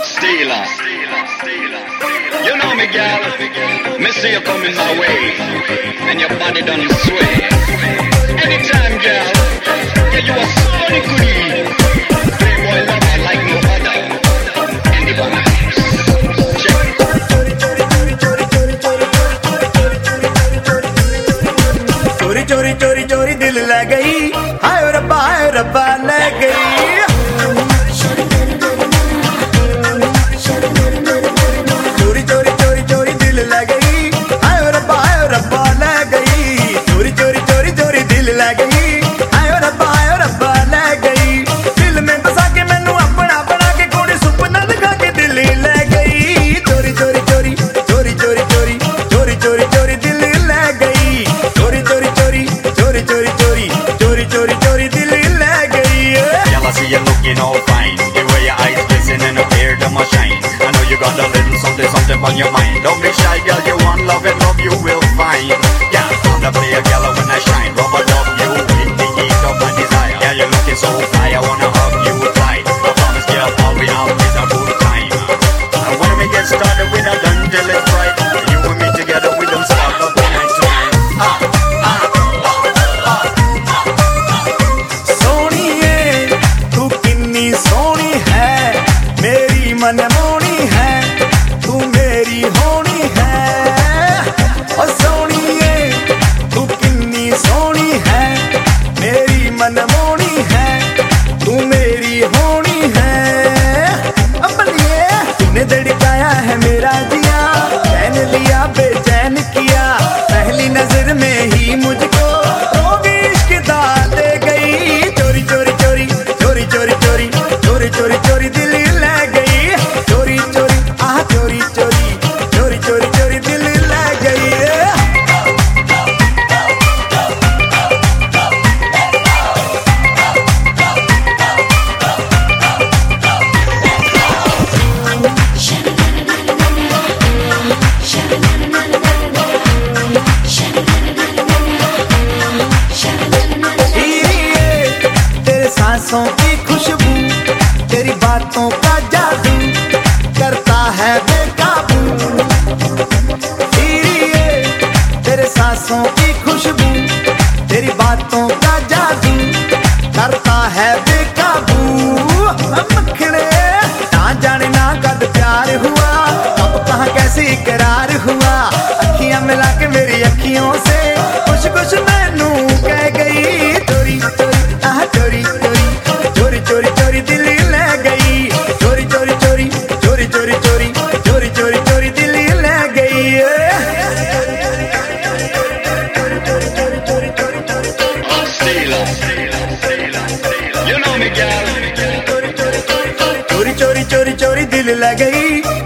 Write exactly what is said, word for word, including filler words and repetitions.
Stealer. You know me, girl. Me see you coming my way, and your body done sway. Anytime, girl. Yeah, you are so queen. Playboy lover like no other. And the vibes. Check. चोरी चोरी चोरी चोरी दिल ले गई, हाय रब्बा हाय रब्बा ले गई। चोरी चोरी चोरी चोरी दिल ले गई, हाय रब्बा हाय रब्बा ले गई। चोरी चोरी चोरी चोरी दिल ले गई, हाय रब्बा हाय रब्बा ले गई। दिल में बसा के मैनू अपना बना के कोई सुपना दिखा के दिल ले गई। चोरी चोरी चोरी चोरी चोरी चोरी चोरी चोरी चोरी दिल ले गई। चोरी चोरी चोरी चोरी चोरी चोरी चोरी चोरी चोरी दिल ले गई। Girl, I see you looking all fine. The way your eyes glisten and appear to my shine. I know you got a little something, something on your mind. Don't be shy, girl. You want love and love you will find. Yeah, I'm the player, girl. When I shine, rubber love you with the heat of my desire. Yeah, you're looking so fly. I wanna hug you tight. I promise, girl, all we have is a good time. And when we get started, we not done till it's right. You and me together, we don't stop up all night tonight. Ah, ah, ah, ah. सोनिए तू किन्नी सोनी है, मेरी मनमोनी है, तू मेरी होनी है। ओ सोनिए तू किन्नी सोनी है, मेरी मनमोनी है, तू मेरी होनी है। अबलिए तूने धड़काया है मेरा जिया, चैन लिया बेचैन किया, पहली नजर में ही मुझको रोग इश्क दाल दे गई। चोरी चोरी चोरी चोरी चोरी चोरी चोरी चोरी चोरी दिल ले गई। चोरी चोरी आह चोरी चोरी चोरी चोरी चोरी दिल ले गई। तेरे सांसों की खुशबू, तेरी बातों का जादू करता है बेकाबू। तेरे सांसों की खुशबू, तेरी बातों का जादू करता है बेकाबू। मखने ना जाने ना कद प्यार हुआ, अब कहाँ कैसे इकरार हुआ। अखियां मिला के मेरी अखियों से कुछ कुछ मैनू कह गई। चोरी चोरी आह चोरी चोरी चोरी चोरी चोरी दिल ले गई। चोरी चोरी चोरी चोरी चोरी चोरी चोरी चोरी चोरी दिल ले गई। Stealer. You know me, girl. चोरी चोरी चोरी चोरी दिल ले गई।